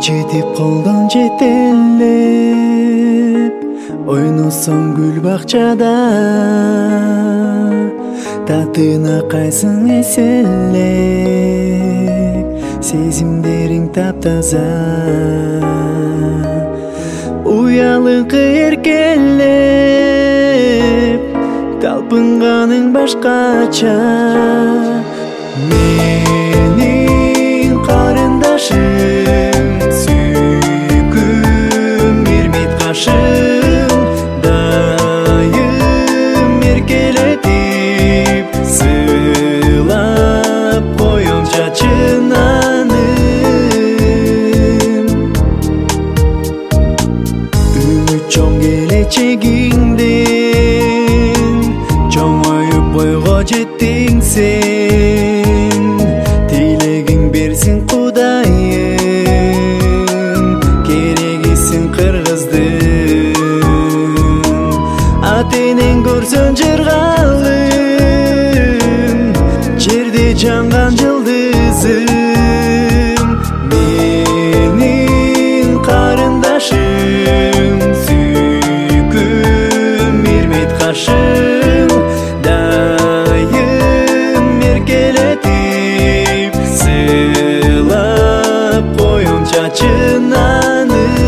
жетип колдон жетелеп ойносоң гүл бакчада татына кайсың эселеп сезимдериң таптаза уялыңкы эркелеп талпынганың башкача менин карындашым сүйкүм ирмет кашым дайым эркелетип сыйлап коем чачынан үмүт чоң келечегиңден чоңоюп бойго жеттиң сен тилегиң берсин Кудайым керегисин кыргыздын ат энең көрсөң жыргалым жерде жанган жылдызым менин карындашым сүйкүм ирмет кашым дайым эркелетип сыйлап коем чачынан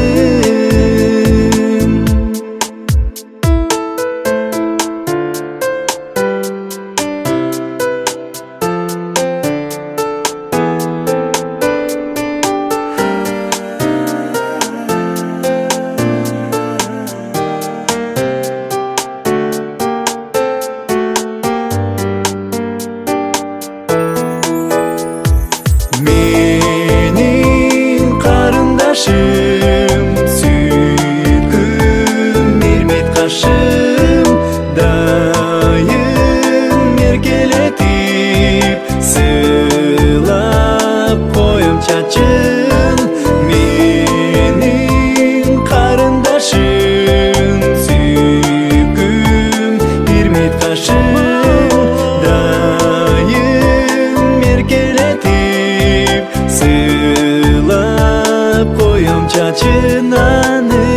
менин карындашым сүйкүм ирмет кашым дайым эркелетип сыйлап коем чачын менин карындашым сүйкүм ирмет кашым дайым эркелетип сыйлап коем чачынан